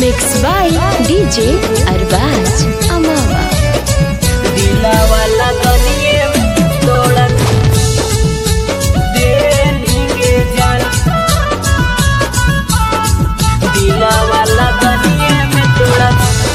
Mixed by DJ Arbaz Amava. दिला वाला गलिए तोड़ा देंगे जान। दिला वाला गलिए में तोड़ा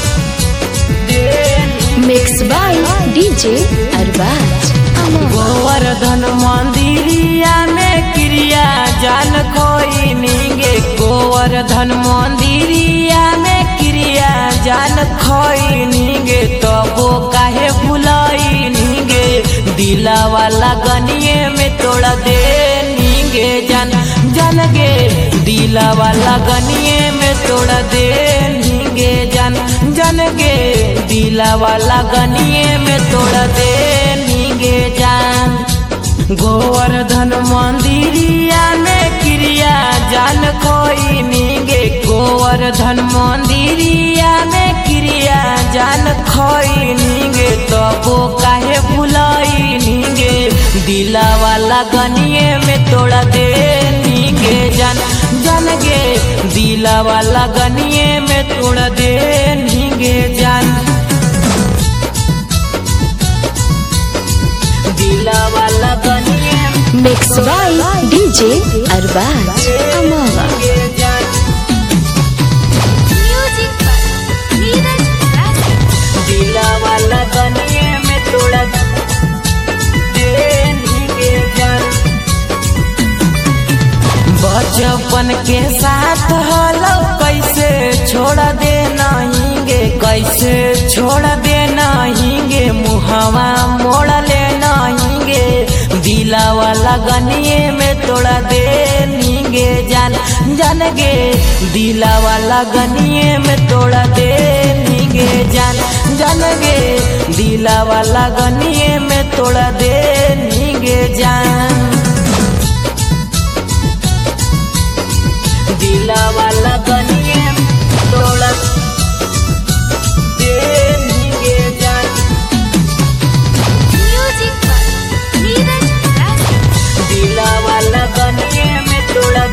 Mixed by DJ Arbaz Amava. Govardhan मंदिरिया में क्रिया जान खोई नीगे। गोवर्धन मंदिरिया में क्रिया जान खोई नीगे। तबो काहे भुलाई नीगे। दिला वाला गनिए में तोड़ा दे नीगे जान। जान गे दिला वाला गनिए में तोड़ा दे नीगे जान। जान गे दिला वाला गनिए में तोड़ा दे नीगे जान। गोवर्धन मंदिरिया में क्रिया जान खोई नीगे। गोवर्धन मंदिरिया में क्रिया जान खोई नीगे। तबो काहे भुलाई नीगे। दिला वाला गनिए में तोड़ा दे नीगे जान। जान गे दिला वाला गनिए में तोड़ा दे नीगे जान। दिला वाला गनिए Mixed by DJ Arbaz Amava. दिला वाला गनिए में तोड़ा देंगे जान। बचपन के साथ हलो कैसे छोड़ दे नहींगे। कैसे छोड़ दे नहींगे। मुहवा मोड़ ले नहींगे। दिला वाला गनिए में तोड़ा दे नीगे जान। जान गे दिला वाला गनिए में तोड़ा दे नीगे जान। जान गे दिला वाला गनिए में तोड़ा दे नीगे जान। दिला वाला गनिए तोड़ा दे नीगे जान। दिला वाला गनिए में तोड़ा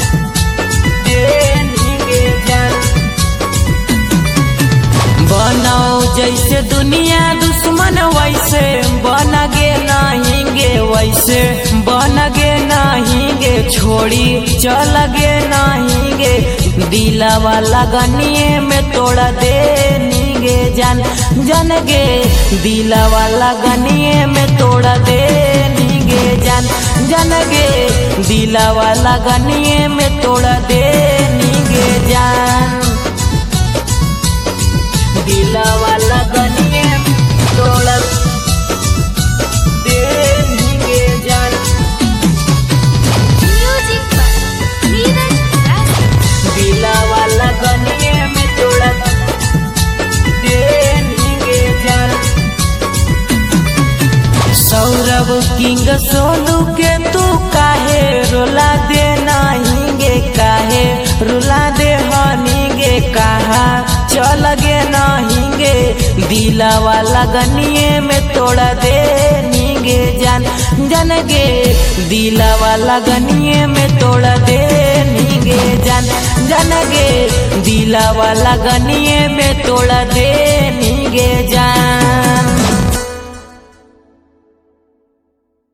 देंगे जान। बनाओ जैसे दुनिया दुश्मन वैसे बन गे नहींगे। वैसे बन गे नहींगे। छोड़ी चल गे नहींगे। दिला वाला गनिए में तोड़ा दे नीगे जान। जान गे दिला वाला गनिए में तोड़ा दे नीगे जान। जान गे दिला वाला गनिए में तोड़ा दे नीगे जान। दिला वाला गनिए तोड़ा दे नीगे जान। दिला वाला गनिए में तोड़ा दे नीगे जान। सौरभ किंग सोनू के तू काहे रुला दे नहींगे। काहे रुला दे हनीगे। कहा चल गे नहींगे। दिला वाला गनिए में तोड़ा दे नीगे जान। जान गे दिला वाला गनिए में तोड़ा दे नीगे जान। जान गे दिला वाला गनिए में तोड़ा दे नीगे जान।